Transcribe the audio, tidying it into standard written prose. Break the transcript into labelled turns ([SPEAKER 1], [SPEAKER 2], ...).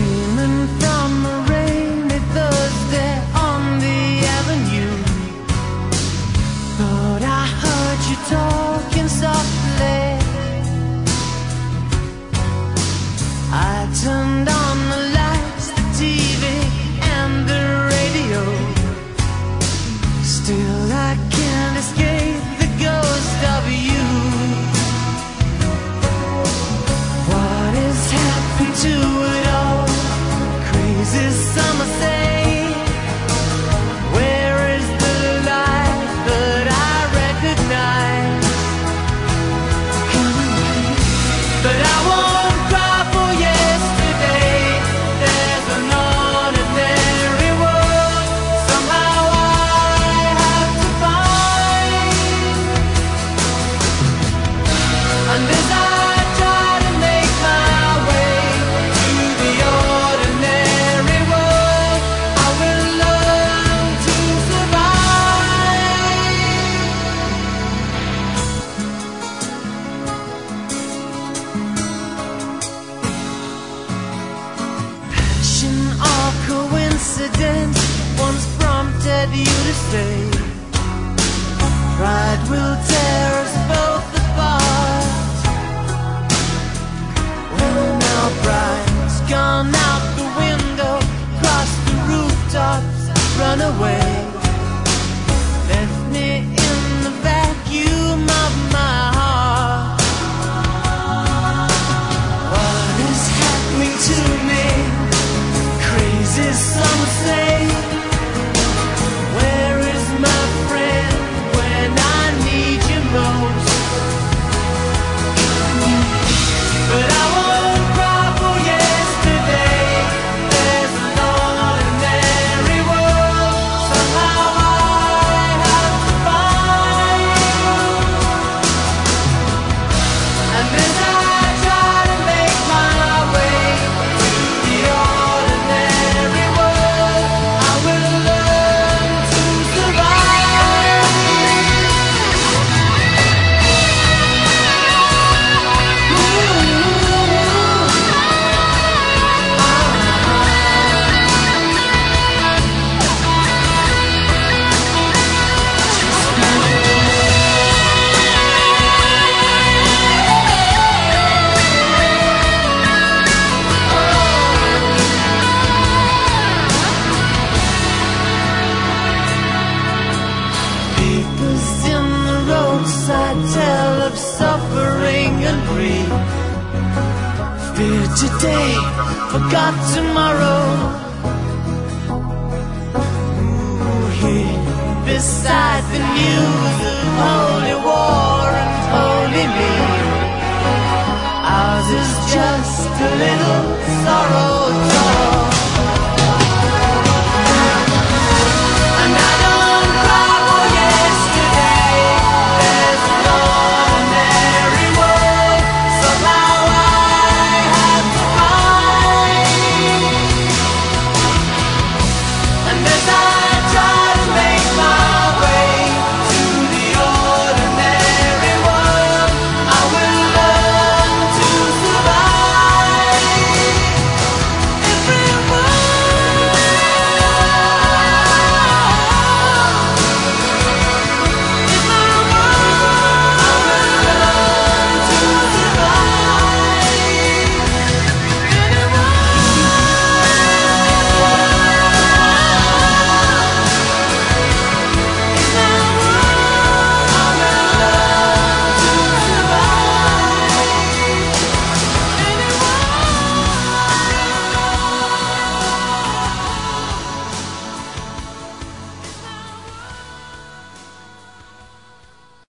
[SPEAKER 1] Gleaming from a rainy Thursday on the avenue. Thought I heard you talking softly. I turned on the lights, the TV and the radio. Still I can't escape the ghost of you. What has happened to it all? Crazy summer say. Where is the life that I recognize? But I won't cry for yesterday. There's an ordinary world somehow I have to find. And as I try to make my way to the ordinary world, I will learn to survive. Passion or coincidence once prompted you to say, pride will tear us both apart. Well, now pride's gone out the window, crossed the rooftops, run away, left me in the vacuum of my heart. What is happening to me? Crazy some say. Where is my friend when I need you most? But I won't cry for yesterday. There's an ordinary world somehow I have to find. And as I try to make my way to the ordinary world, I will learn to survive. Papers in the roadside tell of suffering and grief. Fear today, forgot tomorrow. Ooh, here beside the news of holy war and holy me. Ours is just a little sorrow